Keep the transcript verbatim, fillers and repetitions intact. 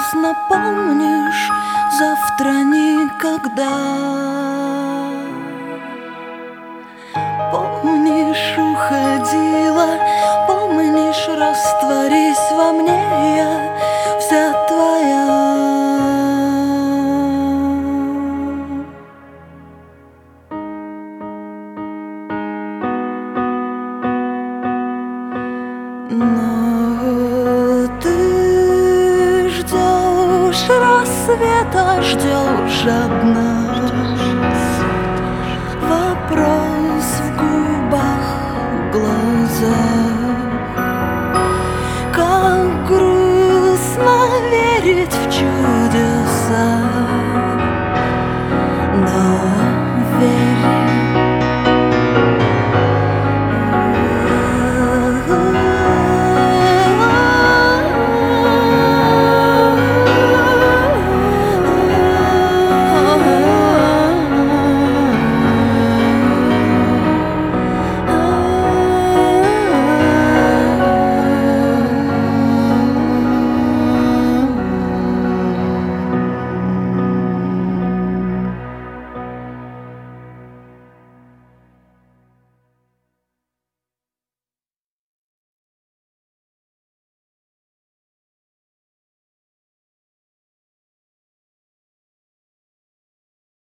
поздно, помнишь, завтра никогда. Помнишь, уходила, помнишь, растворись во мне, я вся твоя. Но ты ждешь рассвета, ждешь одна. Вопрос в губах, в глазах. Как грустно верить в